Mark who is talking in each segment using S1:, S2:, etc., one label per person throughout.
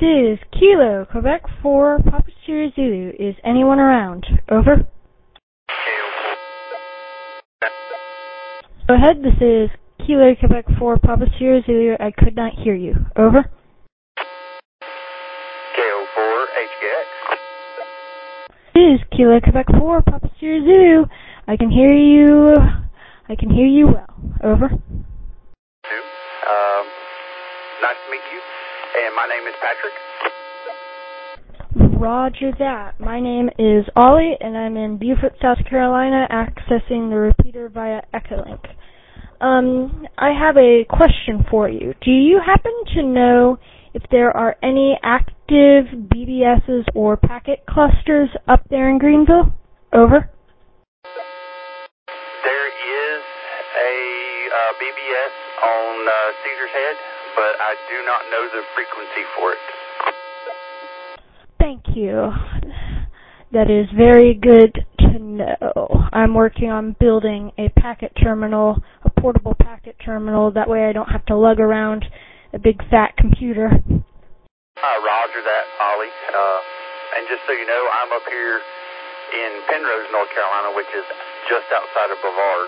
S1: is Kilo, Quebec 4, Papa Sierra Zulu. Is anyone around? Over. Go ahead, this is Kilo, Quebec 4, Papa Sierra Zulu. I could not hear you. Over.
S2: KO4 HKX.
S1: This is Kilo, Quebec 4, Papa Sierra Zulu. I can hear you. I can hear you well. Over.
S2: Nice to meet you. And my name is Patrick.
S1: Roger that. My name is Ollie, and I'm in Beaufort, South Carolina, accessing the repeater via Echolink. I have a question for you. Do you happen to know if there are any active BBSs or packet clusters up there in Greenville? Over.
S2: There is a BBS on Caesar's Head, but I do not know the frequency for it.
S1: Thank you. That is very good to know. I'm working on building a packet terminal, a portable packet terminal. That way I don't have to lug around a big fat computer.
S2: Roger that, Ollie. And just so you know, I'm up here in Penrose, North Carolina, which is just outside of Brevard.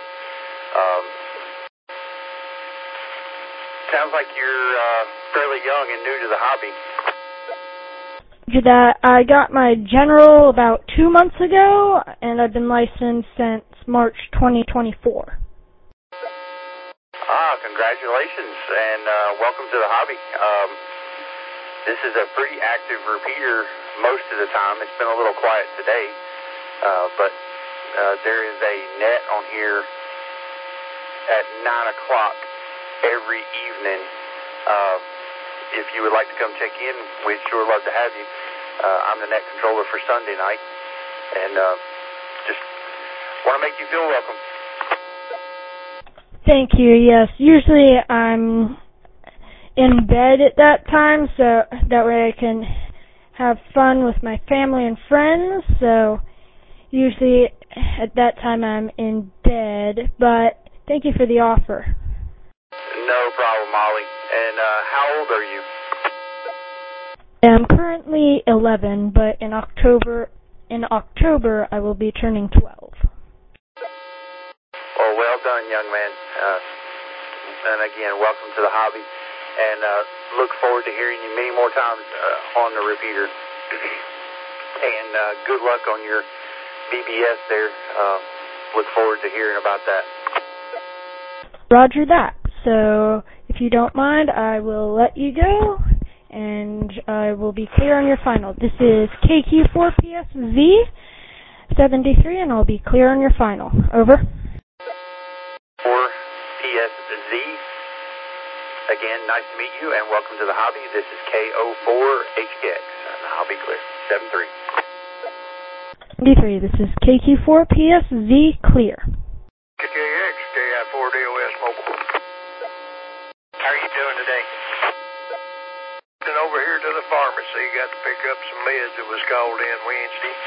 S2: Sounds like you're fairly young and new to the hobby.
S1: That I got my general about 2 months ago, and I've been licensed since March 2024.
S2: Congratulations, and welcome to the hobby. This is a pretty active repeater most of the time. It's been a little quiet today, but there is a net on here at 9 o'clock every evening. If you would like to come check in, we'd sure love to have you. I'm the net controller for Sunday night, and just want to make you feel welcome.
S1: Thank you, yes. Usually I'm in bed at that time, so that way I can have fun with my family and friends. So usually at that time I'm in bed, but thank you for the offer.
S2: No problem, Molly. And how old are you?
S1: I'm currently 11, but in October I will be turning 12.
S2: Well done, young man. And again, welcome to the hobby. And look forward to hearing you many more times on the repeater. And good luck on your BBS there. Look forward to hearing about that.
S1: Roger that. So if you don't mind, I will let you go, and I will be clear on your final. This is KQ4PSV73, and I'll be clear on your final. Over.
S2: 4PSZ. Again, nice to meet you, and welcome to the hobby. This is KO4HKX, and I'll be clear. 73.
S1: 73. This is KQ4PSZ clear.
S3: KKX, KI4DOS mobile.
S2: How are you doing today?
S3: Been over here to the pharmacy, got to pick up some meds that was called in Wednesday.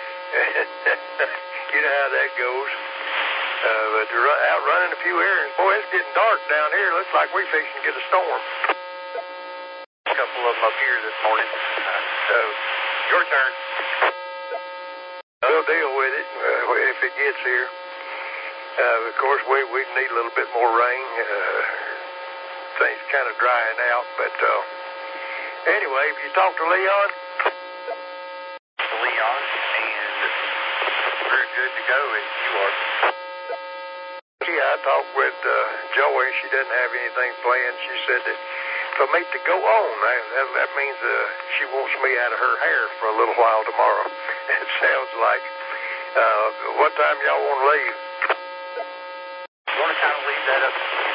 S3: You know how that goes. But out running a few errands. Boy, it's getting dark down here. Looks like we're fixing to get a storm.
S2: A couple of them up here this morning. So, your turn.
S3: We'll deal with it if it gets here. Of course, we need a little bit more rain. Things kind of drying out, but anyway, if you talk to Leon,
S2: and we're good to go as you are.
S3: Yeah, I talked with Joey. She doesn't have anything planned. She said that for me to go on, that means she wants me out of her hair for a little while tomorrow. It sounds like. What time y'all want to leave?
S2: I want to kind of leave that up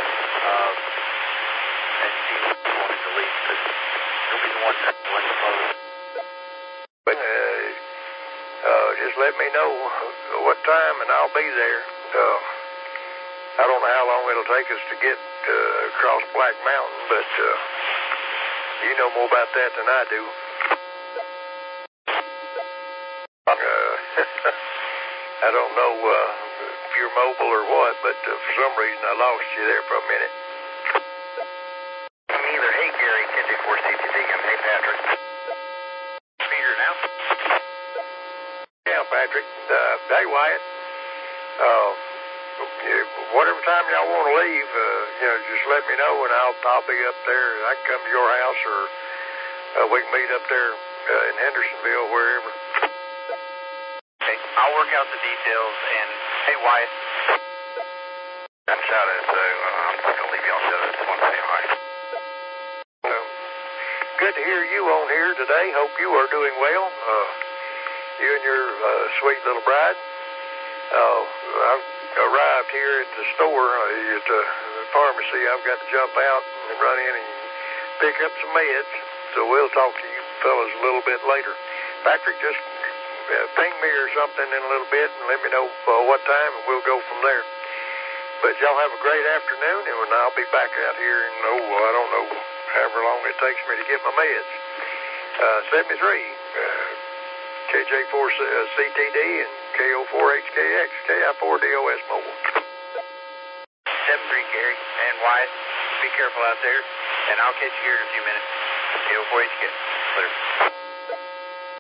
S2: and see if you wanted to leave, because you'll be the one that wants to close.
S3: But just let me know what time, and I'll be there. I don't know how long it'll take us to get across Black Mountain, but you know more about that than I do. I don't know if you're mobile or what, but for some reason I lost you there for a minute.
S2: Neither. Hey, Gary, 1024 CTV. Hey, Patrick.
S3: Patrick. Hey, Wyatt. Whatever time y'all want to leave, just let me know, and I'll be up there. I can come to your house, or we can meet up there in Hendersonville, wherever.
S2: Okay, I'll work out the details. And hey, Wyatt. I'm shouting, so I'm just gonna leave you on show. Just want to say hi.
S3: Good to hear you on here today. Hope you are doing well. You and your sweet little bride. I've arrived here at the store, at the pharmacy. I've got to jump out and run in and pick up some meds. So we'll talk to you fellas a little bit later. Patrick, just ping me or something in a little bit and let me know what time, and we'll go from there. But y'all have a great afternoon, and I'll be back out here in, I don't know, however long it takes me to get my meds. 73, KJ4CTD and KO4HKX, KI4DOS Mobile.
S2: 73, Gary and Wyatt. Be careful out there, and I'll catch you here in a few minutes. KO4HKX. Later.